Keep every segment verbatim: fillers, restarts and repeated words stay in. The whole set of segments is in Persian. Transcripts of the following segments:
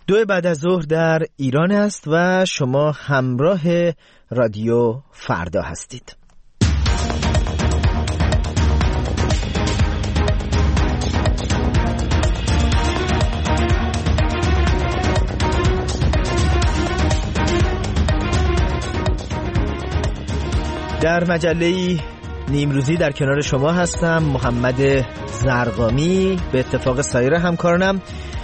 دو بعد از ظهر در ایران است و شما همراه رادیو فردا هستید. در مجله نیمروزی در کنار شما هستم، محمد زرقامی، به اتفاق سایر همکارانم،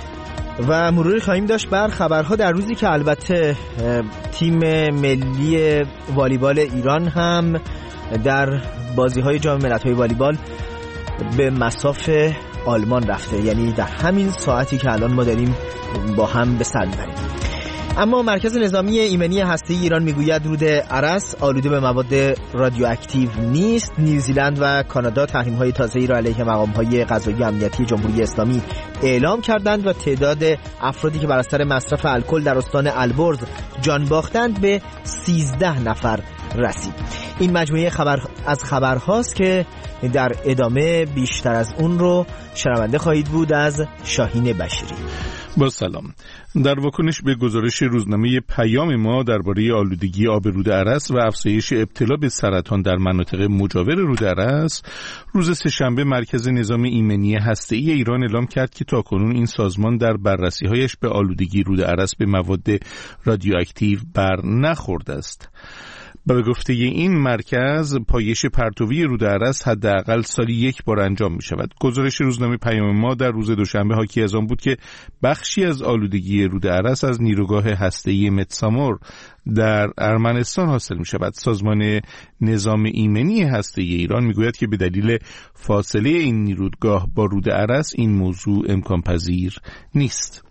و مروری خواهیم داشت بر خبرها در روزی که البته تیم ملی والیبال ایران هم در بازی‌های جام ملت‌های والیبال به مصاف آلمان رفته، یعنی در همین ساعتی که الان ما داریم با هم به سر می‌بریم. اما مرکز نظامی ایمنی هسته‌ای ایران میگوید رود ارس آلوده به مواد رادیواکتیو نیست. نیوزیلند و کانادا تحریم‌های تازه‌ای را علیه مقام‌های قضایی امنیتی جمهوری اسلامی اعلام کردند و تعداد افرادی که بر اثر مصرف الکل در استان البرز جان باختند به سیزده نفر رسید. این مجموعه خبر از خبرهاست که در ادامه بیشتر از اون رو شنونده خواهید بود از شاهین بشیری. با سلام. در واکنش به گزارش روزنامه پیام ما درباره آلودگی آب رود ارس و افزایش ابتلا به سرطان در مناطق مجاور رود ارس، روز سه‌شنبه مرکز نظامی ایمنی هسته‌ای ایران اعلام کرد که تاکنون این سازمان در بررسی‌هایش به آلودگی رود ارس به مواد رادیواکتیو بر نخورده است. به گفته این مرکز، پایش پرتوی رود ارس حداقل سالی یک بار انجام می شود. گزارش روزنامه پیام ما در روز دوشنبه حاکی از آن بود که بخشی از آلودگی رود ارس از نیروگاه هسته‌ای متسامور در ارمنستان حاصل می شود. سازمان نظام ایمنی هسته‌ای ایران می گوید که به دلیل فاصله این نیروگاه با رود ارس این موضوع امکان پذیر نیست.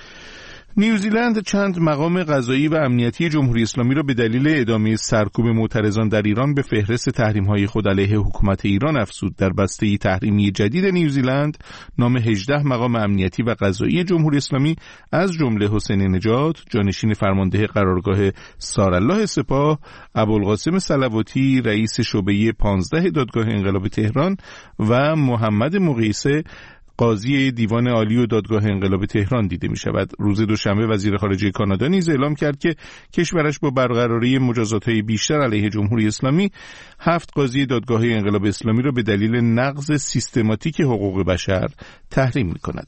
نیوزیلند چند مقام قضایی و امنیتی جمهوری اسلامی را به دلیل ادامه سرکوب معترضان در ایران به فهرست تحریم‌های خود علیه حکومت ایران افزود. در بسته تحریمی جدید نیوزیلند نام هجده مقام امنیتی و قضایی جمهوری اسلامی از جمله حسین نجات، جانشین فرمانده قرارگاه سارالله سپاه، ابوالقاسم صلواتی، رئیس شعبه پانزده دادگاه انقلاب تهران و محمد مقیسه، قاضی دیوان عالی و دادگاه انقلاب تهران دیده می شود. روز دوشنبه وزیر خارجه کانادا نیز اعلام کرد که کشورش با برقراری مجازات‌های بیشتر علیه جمهوری اسلامی هفت قاضی دادگاه انقلاب اسلامی را به دلیل نقض سیستماتیک حقوق بشر تحریم می کند.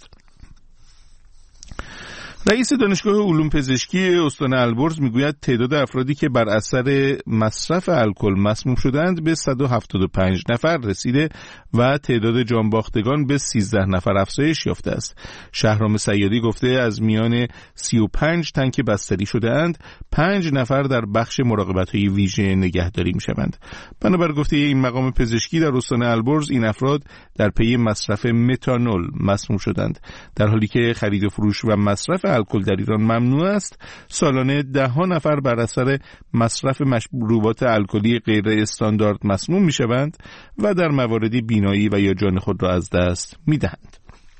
رئیس دانشگاه علوم پزشکی استان البرز میگوید تعداد افرادی که بر اثر مصرف الکل مسموم شدند به صد و هفتاد و پنج نفر رسیده و تعداد جانباختگان به سیزده نفر افزایش یافته است. شهرام سیادی گفته از میان سی و پنج تن که بستری شده اند، پنج نفر در بخش مراقبت‌های ویژه نگهداری میشوند. بنابر گفته این مقام پزشکی در استان البرز این افراد در پی مصرف متانول مسموم شدند. در حالی که خرید و فروش و مصرف الکل در ایران ممنوع است، سالانه ده ها نفر بر اثر مصرف مشروبات الکلی غیر استاندارد مسموم میشوند و در مواردی بینایی و یا جان خود را از دست میدهند.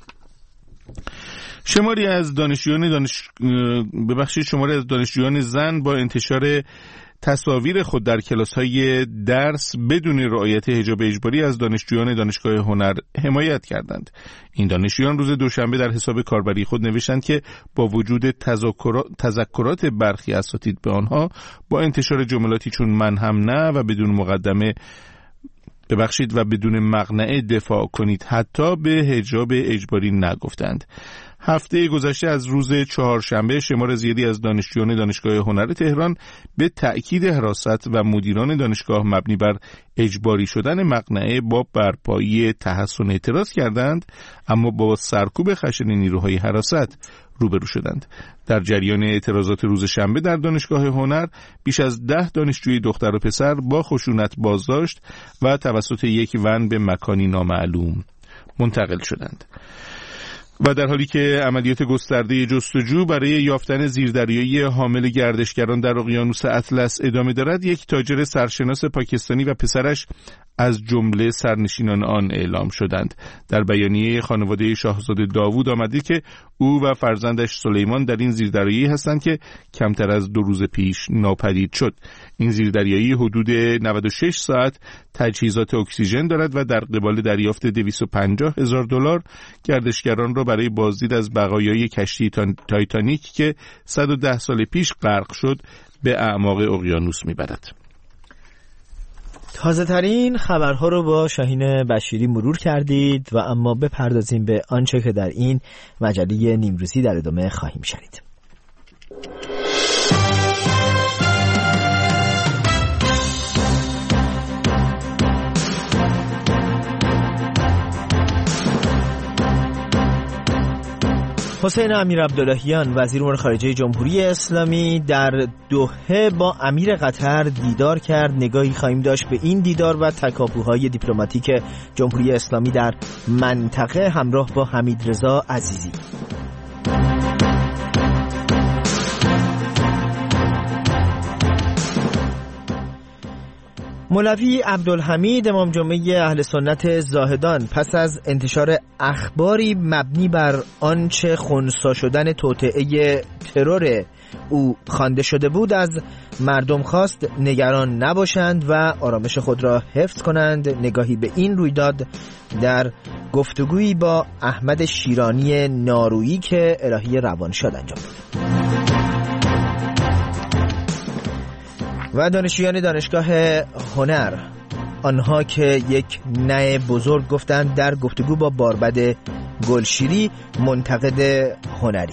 شماری از دانشجویان دانش ببخشید شماری از دانشجویان زن با انتشار تصاویر خود در کلاس‌های درس بدون رعایت حجاب اجباری از دانشجویان دانشگاه هنر حمایت کردند. این دانشجویان روز دوشنبه در حساب کاربری خود نوشتند که با وجود تذکرات برخی اساتید به آنها با انتشار جملاتی چون من هم نه و بدون مقدمه ببخشید و بدون مقنعه دفاع کنید حتی به حجاب اجباری نگفتند. هفته گذشته از روز چهارشنبه شمار زیادی از دانشجویان دانشگاه هنر تهران به تأکید حراست و مدیران دانشگاه مبنی بر اجباری شدن مقنعه با برپایی تحسن اعتراض کردند، اما با سرکوب خشن نیروهای حراست روبرو شدند. در جریان اعتراضات روز شنبه در دانشگاه هنر بیش از ده دانشجوی دختر و پسر با خشونت بازداشت و توسط یک ون به مکانی نامعلوم منتقل شدند. و در حالی که عملیات گسترده جستجو برای یافتن زیردریایی حامل گردشگران در اقیانوس اطلس ادامه دارد، یک تاجر سرشناس پاکستانی و پسرش از جمله سرنشینان آن اعلام شدند. در بیانیه خانواده شاهزاده داوود آمده که او و فرزندش سلیمان در این زیردریایی هستند که کمتر از دو روز پیش ناپدید شد. این زیردریایی حدود نود و شش ساعت تجهیزات اکسیژن دارد و در قبال دریافت دویست و پنجاه هزار دلار گردشگران را برای بازدید از بقایای کشتی تایتانیک که صد و ده سال پیش غرق شد به اعماق اقیانوس میبرد. تازه ترین خبرها رو با شاهین بشیری مرور کردید و اما بپردازیم به آنچه که در این مجله نیمروزی در ادامه خواهیم شنید. حسین امیرعبداللهیان وزیر امور خارجه جمهوری اسلامی در دوحه با امیر قطر دیدار کرد. نگاهی خواهیم داشت به این دیدار و تکاپوهای دیپلماتیک جمهوری اسلامی در منطقه همراه با حمیدرضا عزیزی. مولوی عبدالحمید امام جمعه اهل سنت زاهدان پس از انتشار اخباری مبنی بر آنچه خنثی شدن توطئه ترور او خوانده شده بود از مردم خواست نگران نباشند و آرامش خود را حفظ کنند. نگاهی به این رویداد در گفتگویی با احمد شیرانی نارویی که الهی روانشاد انجام داد. و دانشجویان دانشگاه هنر، آنها که یک نه بزرگ گفتند در گفتگو با باربد گلشیری منتقد هنری.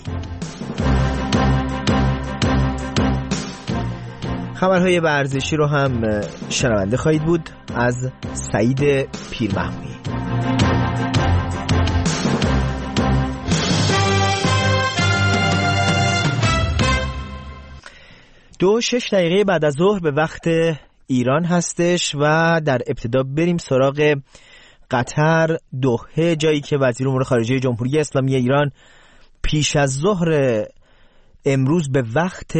خبرهای ورزشی رو هم شنونده خواهید بود از سعید پیرمحمودی. دو شش دقیقه بعد از ظهر به وقت ایران هستش و در ابتدا بریم سراغ قطر، دوحه، جایی که وزیر امور خارجه جمهوری اسلامی ایران پیش از ظهر امروز به وقت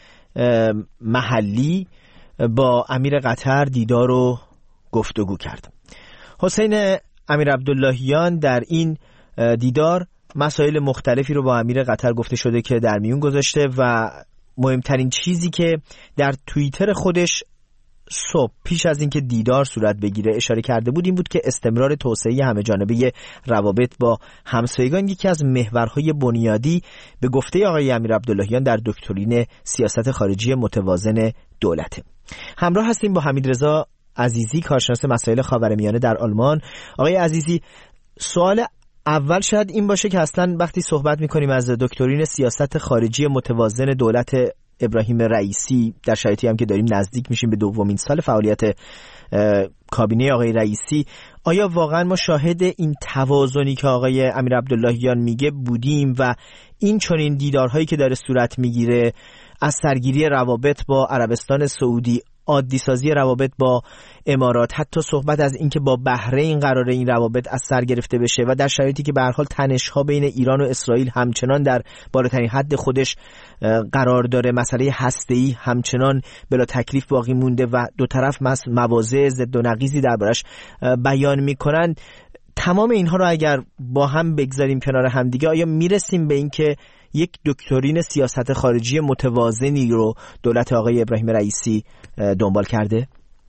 محلی با امیر قطر دیدار و گفتگو کرد. حسین امیرعبداللهیان در این دیدار مسائل مختلفی رو با امیر قطر گفته شده که در میون گذاشته و مهمترین چیزی که در توییتر خودش صبح پیش از اینکه دیدار صورت بگیره اشاره کرده بود این بود که استمرار توسعه همه‌جانبه روابط با همسایگان یکی از محورهای بنیادی به گفته آقای امیرعبداللهیان در دکترین سیاست خارجی متوازن دولته. همراه هستیم با حمیدرضا عزیزی، کارشناس مسائل خاورمیانه در آلمان. آقای عزیزی، سوال اول شاید این باشه که اصلا وقتی صحبت میکنیم از دکترین سیاست خارجی متوازن دولت ابراهیم رئیسی در شرایطی هم که داریم نزدیک میشیم به دومین سال فعالیت کابینه آقای رئیسی، آیا واقعا ما شاهد این توازنی که آقای امیرعبداللهیان میگه بودیم و این چنین دیدارهایی که داره صورت میگیره از سرگیری روابط با عربستان سعودی، عادی سازی روابط با امارات، حتی صحبت از اینکه با بحرین قراره این روابط از سر گرفته بشه و در شرایطی که به هر حال تنش‌ها بین ایران و اسرائیل همچنان در بالاترین حد خودش قرار داره، مسئله هسته‌ای همچنان بلا تکلیف باقی مونده و دو طرف مواضع ضد و نقیضی دربارش بیان میکنن، تمام اینها رو اگر با هم بگذاریم کنار هم دیگه، آیا میرسیم به این که یک دکترین سیاست خارجی متوازنی رو دولت آقای ابراهیم رئیسی دنبال کرده؟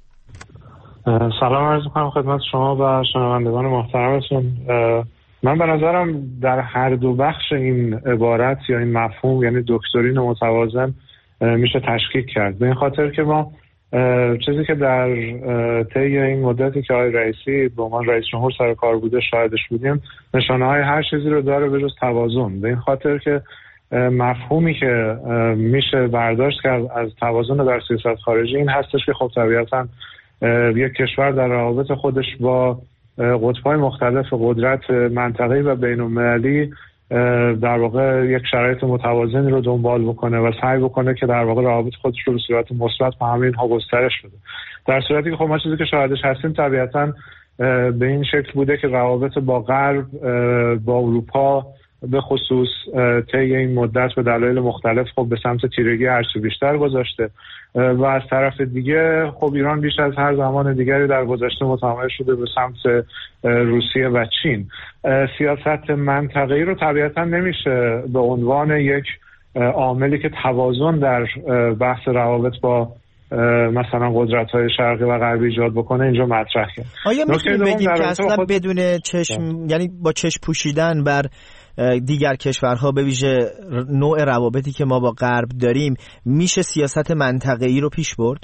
سلام عرض می‌کنم خدمت شما و شنوندگان محترمتون. من به نظرم در هر دو بخش این عبارت یا این مفهوم، یعنی دکترین متوازن، میشه تشکیک کرد. به این خاطر که ما چیزی که در طی این مدتی که آقای رئیسی به عنوان رئیس جمهور سر کار بوده شاهدش بودیم، نشانه‌های هر چیزی رو داره به جز توازن. به این خاطر که مفهومی که میشه برداشت کرد از توازن در سیاست خارجی این هستش که خب طبیعتاً یک کشور در روابط خودش با قطب‌های مختلف قدرت منطقه‌ای و بین‌المللی در واقع یک شرایط متوازنی رو دنبال بکنه و سعی بکنه که در واقع روابط خودش رو به صورت مثبت با همه اینها گسترش بده. در صورتی که خب ما چیزی که شاهدش هستیم طبیعتاً به این شکل بوده که روابط با غرب، با اروپا به خصوص طی این مدت به دلایل مختلف خب به سمت تیرگی هرچی بیشتر گذاشته و از طرف دیگه خب ایران بیش از هر زمان دیگری در گذشته متمایل شده به سمت روسیه و چین. سیاست منطقه‌ای رو طبیعتاً نمیشه به عنوان یک عاملی که توازن در بحث روابط با مثلا قدرت‌های شرقی و غربی ایجاد بکنه اینجا مطرح کرد. آیا میتونیم بگیم که اصلا خود... بدون چشم، یعنی با چشم پوشیدن بر دیگر کشورها به ویژه نوع روابطی که ما با غرب داریم میشه سیاست منطقه‌ای رو پیش برد؟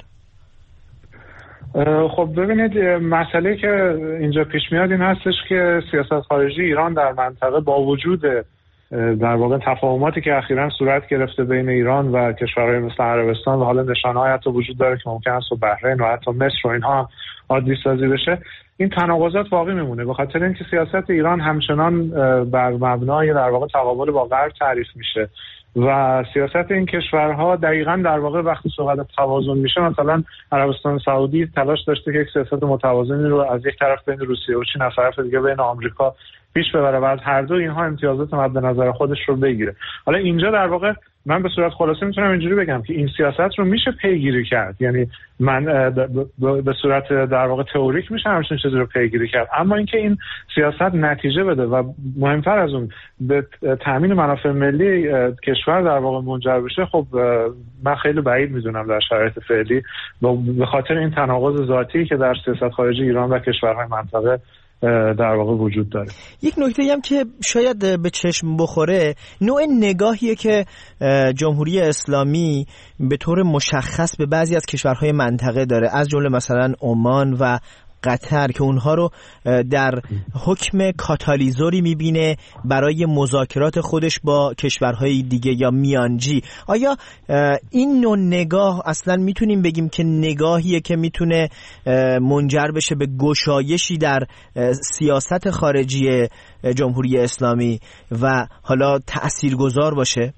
خب ببینید، مسئله که اینجا پیش میاد این هستش که سیاست خارجی ایران در منطقه با وجود در واقع تفاهماتی که اخیراً صورت گرفته بین ایران و کشورهای مثل عربستان و حالا نشانه‌های حتی وجود داره که ممکن است بحرین و حتی مصر و اینها هم عادی سازی بشه، این تناقضات باقی میمونه به خاطر اینکه سیاست ایران همچنان بر مبنای در واقع تقابل با غرب تعریف میشه و سیاست این کشورها دقیقاً در واقع وقتی صحبت توازن میشه، مثلا عربستان سعودی تلاش داشته که یک سیاست متوازنی رو از یک طرف بین روسیه و چین، از طرف دیگه بین آمریکا پیش ببره و از هر دو اینها امتیازات مد نظر خودش رو بگیره. حالا اینجا در واقع من به صورت خلاصه میتونم اینجوری بگم که این سیاست رو میشه پیگیری کرد، یعنی من به صورت در واقع تئوریک میشه همچین چیزی رو پیگیری کرد، اما اینکه این سیاست نتیجه بده و مهمتر از اون به تامین منافع ملی کشور در واقع منجر بشه، خب من خیلی بعید میدونم در شرایط فعلی به خاطر این تناقض ذاتی که در سیاست خارجی ایران و کشورهای منطقه در واقع وجود داره. یک نکته هم که شاید به چشم بخوره، نوع نگاهیه که جمهوری اسلامی به طور مشخص به بعضی از کشورهای منطقه داره، از جمله مثلا عمان و قطر، که اونها رو در حکم کاتالیزوری میبینه برای مذاکرات خودش با کشورهای دیگه یا میانجی. آیا این نوع نگاه اصلا میتونیم بگیم که نگاهیه که میتونه منجر بشه به گشایشی در سیاست خارجی جمهوری اسلامی و حالا تأثیرگذار باشه؟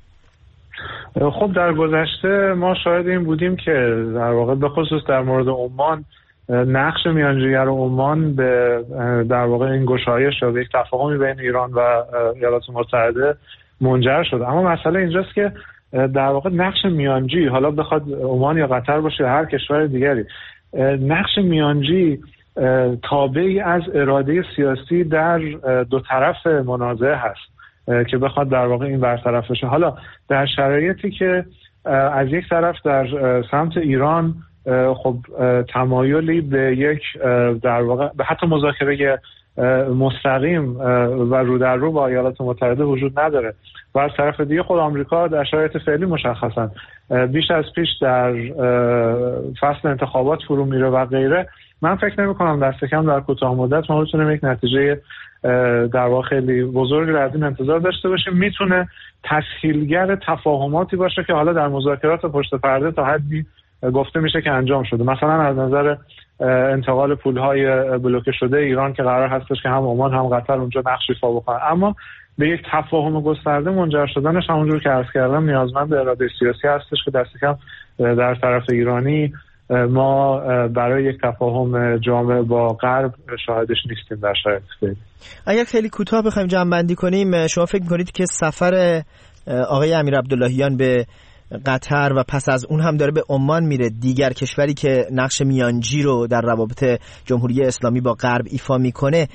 خب در گذشته ما شاهد این بودیم که در واقع به خصوص در مورد عمان نقش میانجیگر عمان به در واقع این گشایش و یک تفاهمی بین ایران و ایالات متحده منجر شد. اما مسئله اینجاست که در واقع نقش میانجی، حالا بخواد عمان یا قطر باشه یا هر کشور دیگری، نقش میانجی تابعی از اراده سیاسی در دو طرف منازعه هست که بخواد در واقع این برطرف بشه. حالا در شرایطی که از یک طرف در سمت ایران خب تمایلی به یک در واقع به حتی مذاکره مستقیم و رو در رو با ایالات متحده وجود نداره و از طرف دیگه خود آمریکا در شرایط فعلی مشخصا بیش از پیش در فصل انتخابات فرو میره و غیره، من فکر نمی کنم دست کم در کوتاه مدت ما بتونیم یک نتیجه در واقع خیلی بزرگی رو از این انتظار داشته باشیم. میتونه تسهیلگر تفاهماتی باشه که حالا در مذاکرات پشت پرده تا حدی گفته میشه که انجام شده، مثلا از نظر انتقال پولهای بلوکه شده ایران که قرار هستش که هم عمان هم قطر اونجا نقش ایفا بکنن، اما به یک تفاهم گسترده منجر شدنش همونجور که عرض کردم نیازمند به اراده سیاسی هستش که دست کم در طرف ایرانی ما برای یک تفاهم جامع با غرب شاهدش نیستیم در شرایط فعلی. اگر خیلی کوتاه بخوایم جمع‌بندی کنیم، شما فکر می‌کنید که سفر آقای امیر عبداللهیان به قطر و پس از اون هم داره به عمان میره، دیگر کشوری که نقش میانجی رو در روابط جمهوری اسلامی با غرب ایفا میکنه،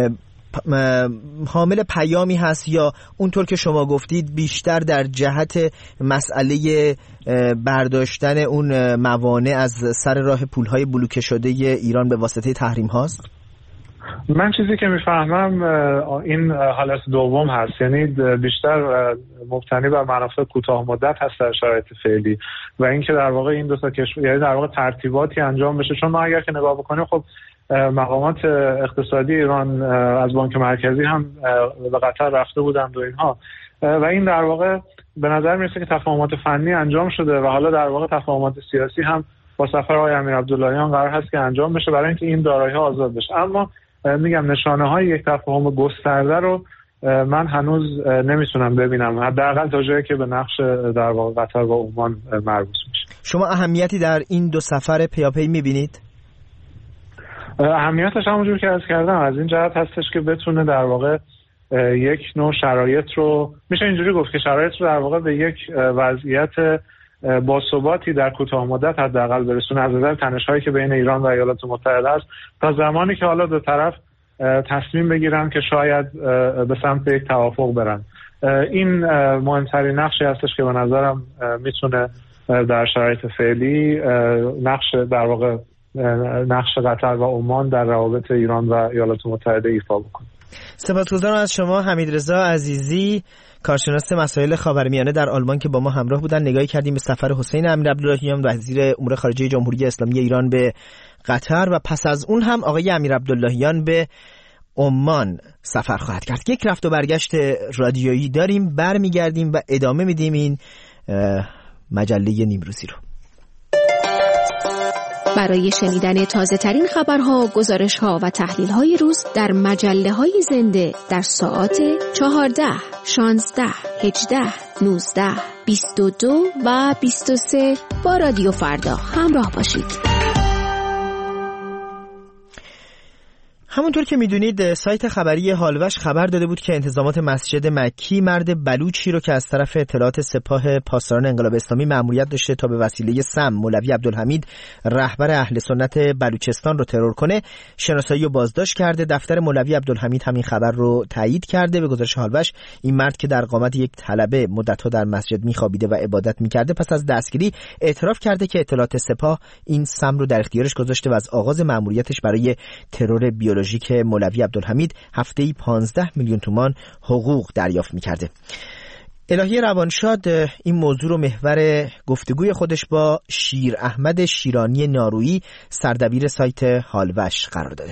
حامل پیامی هست یا اونطور که شما گفتید بیشتر در جهت مسئله برداشتن اون موانع از سر راه پولهای بلوکه شده ایران به واسطه تحریم هاست؟ من چیزی که میفهمم این حالت دوم هست، یعنی بیشتر مبتنی بر منافع کوتاه مدت هست در شرایط فعلی و اینکه در واقع این دو تا کشور یعنی در واقع ترتیباتی انجام بشه، چون ما اگر که نگاه بکنیم خب مقامات اقتصادی ایران از بانک مرکزی هم به قطر رفته بودند و اینها و این در واقع به نظر میرسه که تفاهمات فنی انجام شده و حالا در واقع تفاهمات سیاسی هم با سفر آقای امیر عبداللهیان قرار هست که انجام بشه برای اینکه این دارایی‌ها آزاد بشه. اما میگم نشانه‌های یک تفاهم گسترده رو من هنوز نمیتونم ببینم، حداقل تا جایی که به نقش در واقع قطر و عمان مربوط میشه. شما اهمیتی در این دو سفر پیاپی میبینید؟ اهمیتش همونجور که عرض کردم از این جهت هستش که بتونه در واقع یک نوع شرایط رو، میشه اینجوری گفت که شرایط رو در واقع به یک وضعیت با ثباتی در کوتاه مدت حداقل برسونه از نظر تنش‌هایی که بین ایران و ایالات متحده است، تا زمانی که حالا دو طرف تصمیم بگیرن که شاید به سمت یک توافق برن. این مهمترین نقشی هستش که به نظرم میتونه در شرایط فعلی نقش در واقع نقش قطر و عمان در روابط ایران و ایالات متحده ایفا بکنه. سپاسگزارم از شما حمیدرضا عزیزی، کارشناس مسائل خاورمیانه در آلمان که با ما همراه بودن. نگاهی کردیم به سفر حسین امیرعبداللهیان وزیر امور خارجه جمهوری اسلامی ایران به قطر و پس از اون هم آقای امیرعبداللهیان به عمان سفر خواهد کرد. یک رفت و برگشت رادیویی داریم، برمیگردیم و ادامه میدیم این مجله نیمروزی رو. برای شنیدن تازه ترین خبرها، گزارش‌ها و تحلیل‌های روز در مجله‌های زنده در ساعات چهارده، شانزده، هجده، نوزده، بیست و دو و بیست و سه با رادیو فردا همراه باشید. همونطور که میدونید سایت خبری هالوش خبر داده بود که انتظامات مسجد مکی مرد بلوچی رو که از طرف اطلاعات سپاه پاسداران انقلاب اسلامی مأموریت داشته تا به وسیله سم مولوی عبدالحمید رهبر اهل سنت بلوچستان رو ترور کنه شناسایی و بازداشت کرده. دفتر مولوی عبدالحمید همین خبر رو تایید کرده. به گزارش هالوش این مرد که در قامت یک طلبه مدت‌ها در مسجد میخوابیده و عبادت میکرده پس از دستگیری اعتراف کرده که اطلاعات سپاه این سم رو در اختیارش گذاشته و از آغاز مأموریتش برای ترور بیولوژیک که مولوی عبدالحمید هفته‌ای پانزده میلیون تومان حقوق دریافت می‌کرده. الهی روانشاد این موضوع رو محور گفتگوی خودش با شیر احمد شیرانی نارویی سردبیر سایت هالوش قرار داده.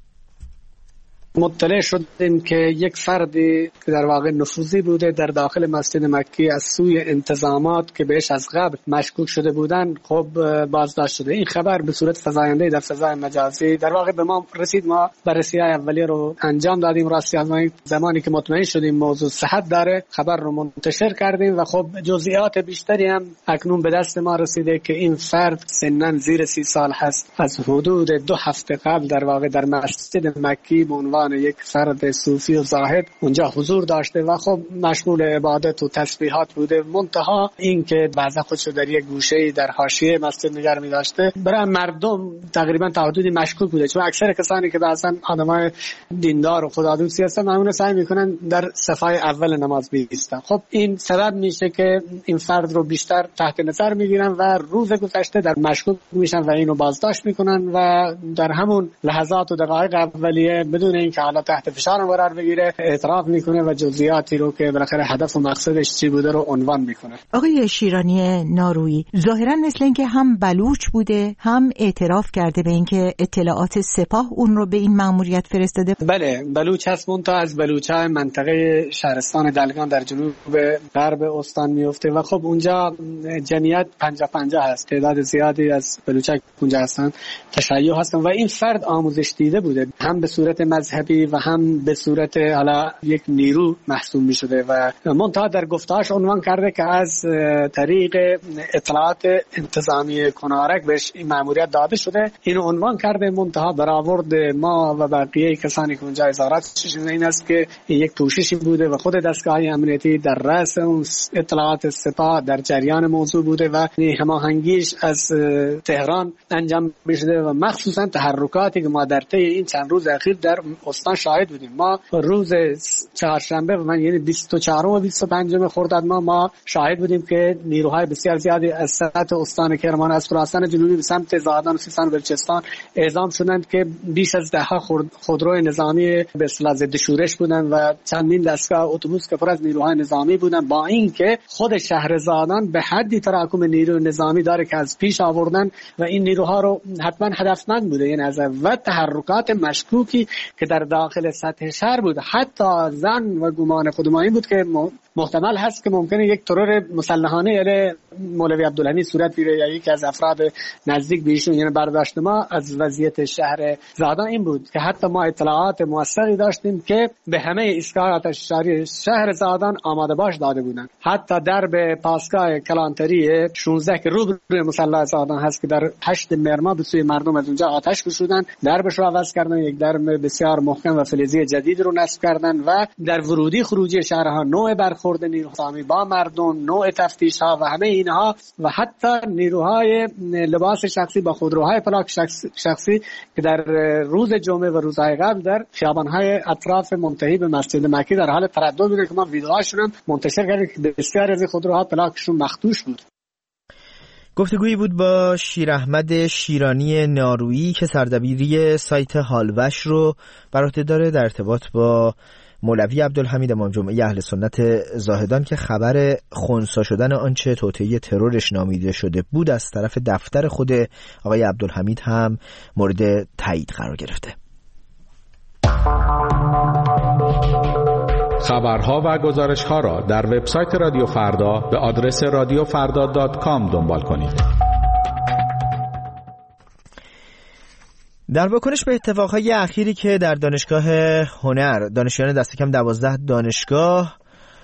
مطلع شدیم که یک فردی که در واقع نفوذی بوده در داخل مسجد مکی از سوی انتظامات که بهش از قبل مشکوک شده بودن خب بازداشت شده. این خبر به صورت فزاینده در فضای مجازی در واقع به ما رسید. ما بررسی اولیه رو انجام دادیم. راستی از زمانی که مطمئن شدیم موضوع صحت داره خبر رو منتشر کردیم و خب جزئیات بیشتری هم اکنون به دست ما رسیده که این فرد سنن زیر سی سال هست. از حدود دو هفته قبل در واقع در مسجد مکی به عنوان یک فرد صوفی و زاهد اونجا حضور داشته و خب مشغول عبادت و تسبیحات بوده. منتها این که بعضا خودشو در یک گوشه در حاشیه مسجد نگه می داشته برای مردم تقریبا تا حدودی مشکوک بوده، چون اکثر کسانی که بعضا آدمای دیندار و خدادوستی هستن معمولا سعی میکنن در صفای اول نماز بایستن. خب این سبب میشه که این فرد رو بیشتر تحت نظر میگیرن و روز گذشته در مشکوک میشن و اینو بازداشت میکنن و در همون لحظات و دقایق اولیه بدون اینکه حالا تحت فشار قرار بگیره اعتراف میکنه و جزئیاتی رو که بالاخره هدف و مقصدش چی بوده رو عنوان میکنه. آقای شیرانی نارویی ظاهرا مثل اینکه هم بلوچ بوده هم اعتراف کرده به اینکه اطلاعات سپاه اون رو به این مأموریت فرستاده. بله بلوچ هست، منتها از بلوچای منطقه شهرستان دلگان در جنوب غرب استان میفته و خب اونجا جمعیت پنجاه پنجاه هست، تعداد زیادی از بلوچای اونجا هستن، تشیع هستن و این فرد آموزش دیده بوده هم به صورت مذهبی و هم به صورت حالا یک نیرو محسوب می شده و منتها در گفتهاش عنوان کرده که از طریق اطلاعات انتظامی کنارک بهش این مأموریت داده شده. اینو عنوان کرده. منتها برآورد ما و بقیه کسانی که اونجا ازارت شده این است که یک کوششی بوده و خود دستگاه امنیتی در رأس اون اطلاعات سپاه در جریان موضوع بوده و هماهنگیش از تهران انجام میشده و مخصوصا تحرکاتی که ما در طی این چند روز اخیر در استان شاهد بودیم. ما روز چهارشنبه و من یعنی بیست و چهارم و بیست و پنجم خرداد ما ما شاهد بودیم که نیروهای بسیار زیادی از سطح استان کرمان از خراسان جنوبی به سمت زاهدان و سیستان و بلوچستان اعزام شدند که بیش از ده خودروی نظامی به اصطلاح ضد شورش بودند و چندین دستگاه اتوبوس که پر از نیروهای نظامی بودند، با اینکه خود شهرزادان به حدی تراکم نیروی نظامی داره که از پیش آوردن و این نیروها رو حتما هدفمند بوده یعنی از و تحرکات مشکوکی که در داخل سطح شهر بود. حتی زن و گمان خودمان این بود که محتمل هست که ممکنه یک ترور مسلحانه علیه مولوی عبدالحمید صورت بگیره یا یکی از افراد نزدیک به ایشون. یعنی برداشت ما از وضعیت شهر زادان این بود که حتی ما اطلاعات موثقی داشتیم که به همه ایستگاهات شهری شهر زادان آماده باش داده بودند. حتی درب پاسگاه کلانتری شانزده که روبروی مسلح زادان هست که در هشت مرما به سوی مردم از اونجا آتش کشیدن، دربش رو عوض کردن، یک درب بسیار محکم و فلزی جدید رو نصب کردن و در ورودی خروجی شهرها نوع برخورد نیروهای با مردم، نوع تفتیش ها و همه اینها و حتی نیروهای لباس شخصی با خودروهای پلاک شخصی که در روز جمعه و روزهای قبل در خیابان‌های اطراف منتهی به مسجد مکی در حال تردد بوده که ما ویدیوهاشون هم منتشر کردیم که بسیار از خودروها پلاکشون مخدوش بود. گفتگویی بود با شیر احمد شیرانی نارویی که سردبیری سایت حالوش رو بر عهده داره در ارتباط با مولوی عبدالحمید امام جمعه اهل سنت زاهدان که خبر خنثی شدن آنچه توطئه ترورش نامیده شده بود از طرف دفتر خود آقای عبدالحمید هم مورد تایید قرار گرفته. خبرها و گزارش‌ها را در وبسایت رادیو فردا به آدرس رادیو فردا دات کام دنبال کنید. در واکنش به اتفاقهای اخیری که در دانشگاه هنر دانشجویان دست کم دوازده دانشگاه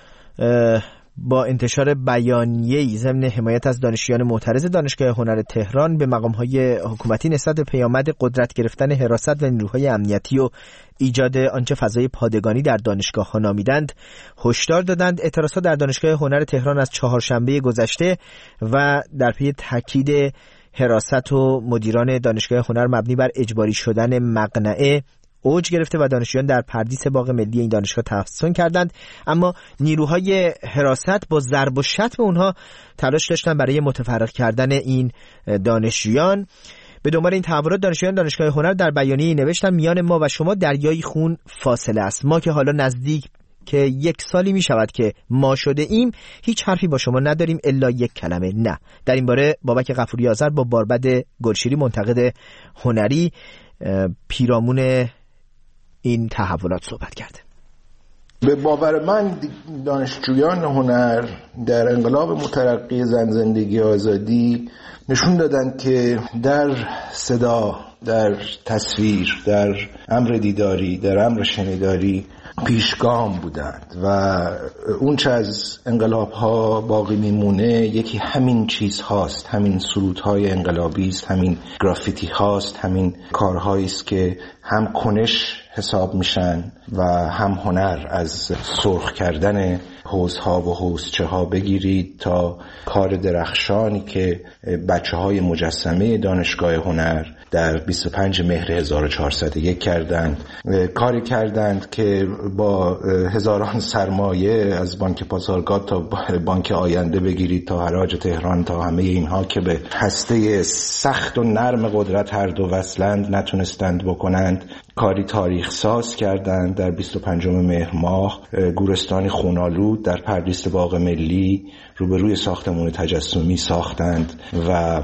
با انتشار بیانیه‌ای ضمن حمایت از دانشجویان معترض دانشگاه هنر تهران به مقام‌های حکومتی نسبت به پیامد قدرت گرفتن حراست و نیروهای امنیتی و ایجاد آنچه فضای پادگانی در دانشگاه‌ها نامیدند هشدار دادند. اعتراضات در دانشگاه هنر تهران از چهارشنبه گذشته و در پی تاکید حراست و مدیران دانشگاه هنر مبنی بر اجباری شدن مقنعه اوج گرفته و دانشجویان در پردیس باغ ملی این دانشگاه تحصن کردند، اما نیروهای حراست با ضرب و شتم اونها تلاش داشتن برای متفرق کردن این دانشجویان. به دنبال این تحولات دانشجویان دانشگاه هنر در بیانیه‌ای نوشتن میان ما و شما دریای خون فاصله است. ما که حالا نزدیک که یک سالی می شود که ما شده ایم هیچ حرفی با شما نداریم الا یک کلمه نه. در این باره بابک غفوری آذر با باربد گلشیری منتقد هنری پیرامون این تحولات صحبت کرده. به باور من دانشجویان هنر در انقلاب مترقی زن زندگی آزادی نشون دادند که در صدا، در تصویر، در امر دیداری، در امر شنیداری پیشگام بودند و اون چه از انقلاب ها باقی میمونه یکی همین چیز هاست، همین سرودهای انقلابی است، همین گرافیتی هاست، همین کارهایی است که هم کنش حساب میشن و هم هنر، از سرخ کردن حوضها و حوضچه ها بگیرید تا کار درخشانی که بچه های مجسمه دانشگاه هنر در بیست و پنجم مهر هزار و چهارصد و یک کردند، کاری کردند که با هزاران سرمایه از بانک پاسارگاد تا بانک آینده بگیرید تا حراج تهران تا همه اینها که به هسته سخت و نرم قدرت هر دو وصلند نتونستند بکنند، کاری تاریخ ساز کردند. در بیست و پنجم مهر ماه گورستانی خونالود در پردیس باغ ملی روبروی ساختمان تجسمی ساختند و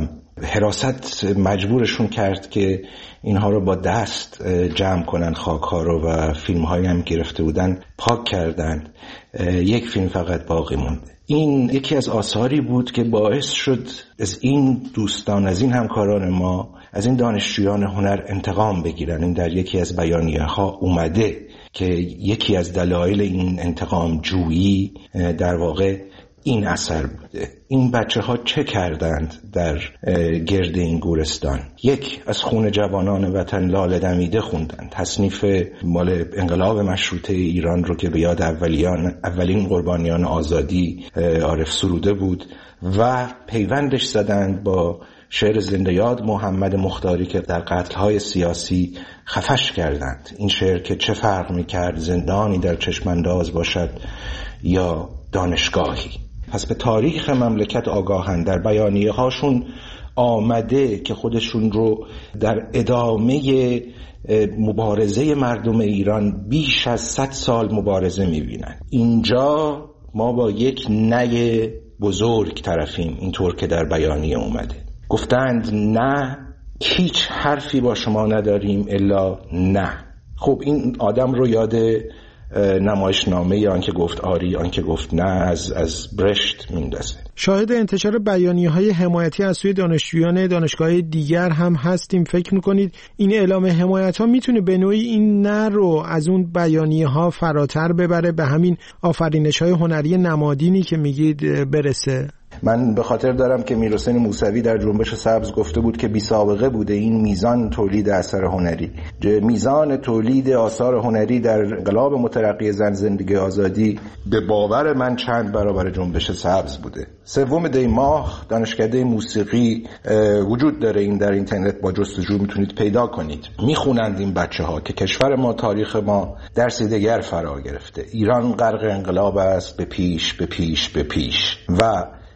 حراست مجبورشون کرد که اینها رو با دست جمع کنن، خاک‌ها رو، و فیلم‌هایی هم گرفته بودن پاک کردند. یک فیلم فقط باقی موند. این یکی از آثاری بود که باعث شد از این دوستان، از این همکاران ما، از این دانشجویان هنر انتقام بگیرن. این در یکی از بیانیه‌ها اومده که یکی از دلایل این انتقام جویی در واقع این اثر بوده. این بچه ها چه کردند در گرد این گورستان؟ یک، از خون جوانان وطن لاله دمیده خوندند. تصنیف مال انقلاب مشروطه ایران رو که به یاد اولیان اولین قربانیان آزادی عارف سروده بود و پیوندش زدند با شعر زنده یاد محمد مختاری که در قتل‌های سیاسی خفش کردند. این شعر که چه فرق می‌کرد زندانی در چشمانداز باشد یا دانشگاهی. پس به تاریخ مملکت آگاهند. در بیانیه هاشون آمده که خودشون رو در ادامه مبارزه مردم ایران بیش از صد سال مبارزه می‌بینن. اینجا ما با یک نی بزرگ طرفیم، اینطور که در بیانیه اومده. گفتند نه، هیچ حرفی با شما نداریم الا نه. خب این آدم رو یاد نمایشنامه یا آنکه گفت آری آنکه گفت نه از از برشت میندازه. شاهد انتشار بیانیه‌های حمایتی از سوی دانشجویان دانشگاه دیگر هم هستیم. فکر می‌کنید این اعلام حمایت‌ها میتونه به نوعی این نه رو از اون بیانیه‌ها فراتر ببره، به همین آفرینش‌های هنری نمادینی که میگید برسه؟ من به خاطر دارم که میرحسین موسوی در جنبش سبز گفته بود که بی سابقه بوده این میزان تولید اثر هنری. میزان تولید آثار هنری در انقلاب مترقی زن زندگی آزادی به باور من چند برابر جنبش سبز بوده. سوم دی ماه دانشکده موسیقی وجود داره، این در اینترنت با جستجو میتونید پیدا کنید. میخونند این بچه ها که کشور ما، تاریخ ما درسی دیگر فرا گرفته. ایران غرق انقلاب است، به پیش به پیش به پیش. و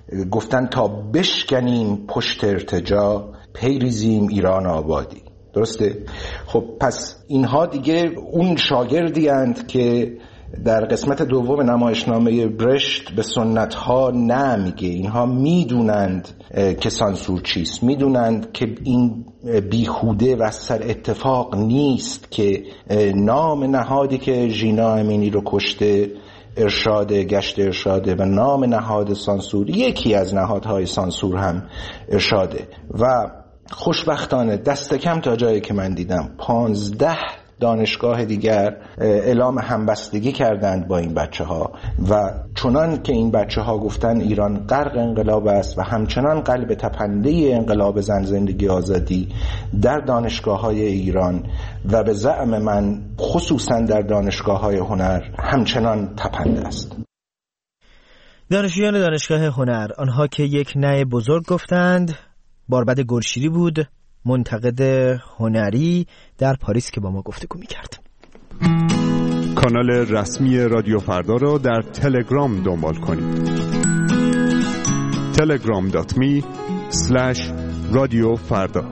گفتن تا بشکنیم پشت ارتجا پیریزیم ایران آبادی. درسته؟ خب پس اینها دیگه اون شاگردی اند که در قسمت دوم نمایشنامه برشت به سنت ها نمیگه. اینها میدونند که سانسور چیست، میدونند که این بیهوده و سر اتفاق نیست که نام نهادی که ژینا امینی رو کشته ارشاد گشت ارشاده و نام نهاد سانسور یکی از نهادهای سانسور هم ارشاده. و خوشبختانه دست کم تا جایی که من دیدم پانزده دانشگاه دیگر اعلام همبستگی کردند با این بچه ها و چنان که این بچه ها گفتن ایران غرق انقلاب است و همچنان قلب تپنده انقلاب زن زندگی آزادی در دانشگاه های ایران و به زعم من خصوصا در دانشگاه های هنر همچنان تپنده است. دانشجویان دانشگاه هنر، آنها که یک نه بزرگ گفتند، باربد گلشیری بود، منتقد هنری در پاریس که با ما گفتگو می‌کرد. کانال رسمی رادیو فردا را در تلگرام دنبال کنید. تلگرام دات می اسلش رادیو فردا.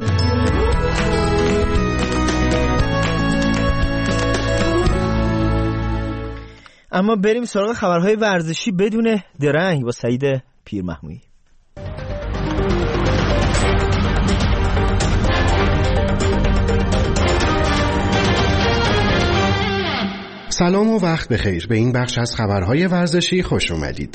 اما بریم سراغ خبرهای ورزشی بدون درنگ با سعید پیرمحمودی. سلام و وقت بخیر. به این بخش از خبرهای ورزشی خوش اومدید.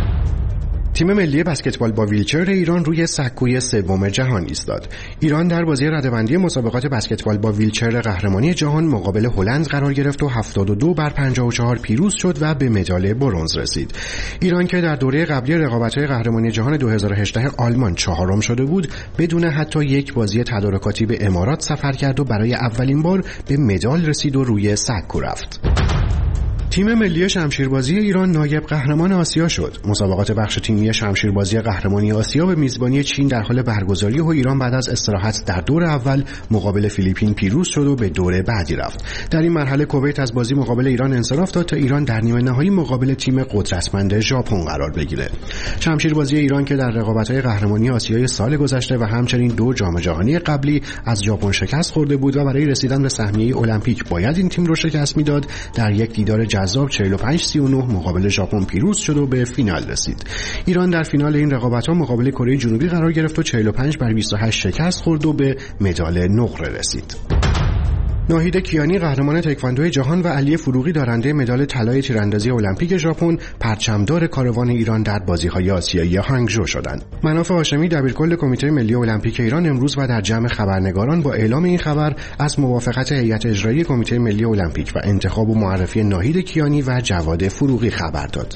تیم ملی بسکتبال با ویلچر ایران روی سکوی سوم جهان ایستاد. ایران در بازی رده‌بندی مسابقات بسکتبال با ویلچر قهرمانی جهان مقابل هلند قرار گرفت و هفتاد و دو بر پنجاه و چهار پیروز شد و به مدال برنز رسید. ایران که در دوره قبلی رقابت‌های قهرمانی جهان دو هزار و هجده آلمان چهارم شده بود، بدون حتی یک بازی تدارکاتی به امارات سفر کرد و برای اولین بار به مدال رسید و روی سکو رفت. تیم ملی شمشیربازی ایران نایب قهرمان آسیا شد. مسابقات بخش تیمی شمشیربازی قهرمانی آسیا به میزبانی چین در حال برگزاری و ایران بعد از استراحت در دور اول مقابل فیلیپین پیروز شد و به دور بعدی رفت. در این مرحله کویت از بازی مقابل ایران انصراف داد تا ایران در نیمه نهایی مقابل تیم قدرتمند ژاپن قرار بگیره. شمشیربازی ایران که در رقابت‌های قهرمانی آسیای سال گذشته و همچنین دو جام جهانی قبلی از ژاپن شکست خورده بود و برای رسیدن به سهمیه المپیک باید این تیم رو شکست میداد، در یک دیدار جذاب چهل و پنج سی و نه مقابل ژاپن پیروز شد و به فینال رسید. ایران در فینال این رقابت‌ها مقابل کره جنوبی قرار گرفت و چهل و پنج بر بیست و هشت شکست خورد و به مدال نقره رسید. ناهید کیانی قهرمان تکواندو جهان و علی فروغی دارنده مدال طلای تیراندازی المپیک ژاپن پرچمدار کاروان ایران در بازی‌های آسیایی هانگژو شدند. مناف هاشمی دبیرکل کمیته ملی المپیک ایران امروز و در جمع خبرنگاران با اعلام این خبر از موافقت هیئت اجرایی کمیته ملی المپیک و انتخاب و معرفی ناهید کیانی و جواد فروغی خبر داد.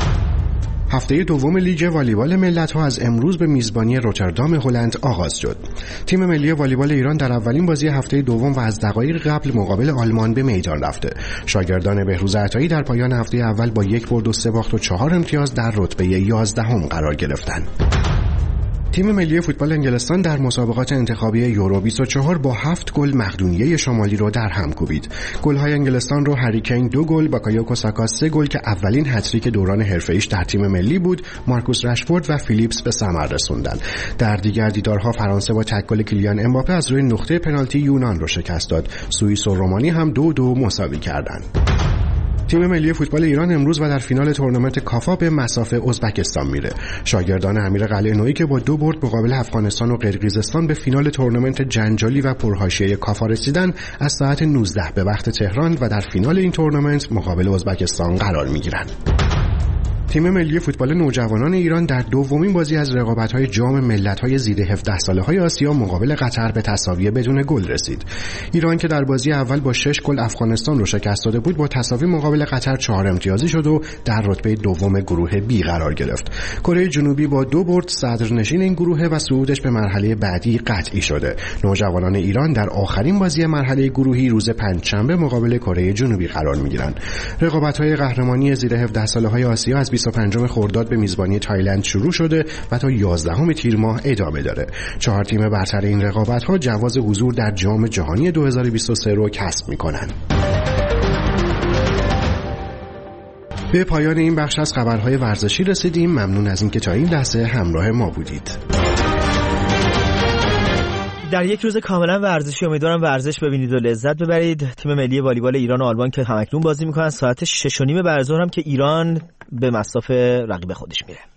هفته دوم لیگ والیبال ملت‌ها از امروز به میزبانی روتردام هلند آغاز شد. تیم ملی والیبال ایران در اولین بازی هفته دوم و از دقایق قبل مقابل آلمان به میدان رفته. شاگردان بهروز عطایی در پایان هفته اول با یک برد و سه باخت و چهار امتیاز در رتبه یازدهم قرار گرفتند. تیم ملی فوتبال انگلستان در مسابقات انتخابی یورو بیست و چهار با هفت گل مقدونیه شمالی رو در هم کوبید. گل‌های انگلستان رو هری کین دو گل، باکایوکو ساکا سه گل که اولین هتریک دوران حرفه‌ایش در تیم ملی بود، مارکوس رشفورد و فیلیپس به ثمر رسوندند. در دیگر دیدارها فرانسه با تک گل کلیان امباپه از روی نقطه پنالتی یونان رو شکست داد. سوئیس و رومانی هم دو دو مساوی کردند. تیم ملی فوتبال ایران امروز و در فینال تورنمنت کافا به مصاف ازبکستان میره. شاگردان امیر قلعه نویی که با دو برد مقابل افغانستان و قرقیزستان به فینال تورنمنت جنجالی و پرحاشیه کافا رسیدن، از ساعت نوزده به وقت تهران و در فینال این تورنمنت مقابل ازبکستان قرار میگیرند. تیم ملی فوتبال نوجوانان ایران در دومین بازی از رقابت‌های جام ملت‌های زیر هفده ساله‌های آسیا مقابل قطر به تساوی بدون گل رسید. ایران که در بازی اول با شش گل افغانستان رو شکست داده بود، با تساوی مقابل قطر چهار امتیازی شد و در رتبه دوم گروه بی قرار گرفت. کره جنوبی با دو برد صدرنشین این گروه و صعودش به مرحله بعدی قطعی شده. نوجوانان ایران در آخرین بازی مرحله گروهی روز پنجشنبه مقابل کره جنوبی قرار می‌گیرند. رقابت‌های قهرمانی زیر هفده ساله‌های آسیا از بیست و پنجم خرداد به میزبانی تایلند شروع شده و تا یازدهم تیر ماه ادامه داره. چهار تیم برتر این رقابت‌ها جواز حضور در جام جهانی دو هزار و بیست و سه رو کسب می‌کنند. به پایان این بخش از خبرهای ورزشی رسیدیم. ممنون از اینکه تا این لحظه همراه ما بودید. در یک روز کاملا ورزشی امیدوارم ورزش ببینید و لذت ببرید. تیم ملی والیبال ایران و آلمان که همکنون بازی میکنن ساعت شش و نیم بعد از ظهر هم که ایران به مصاف رقیب خودش میره.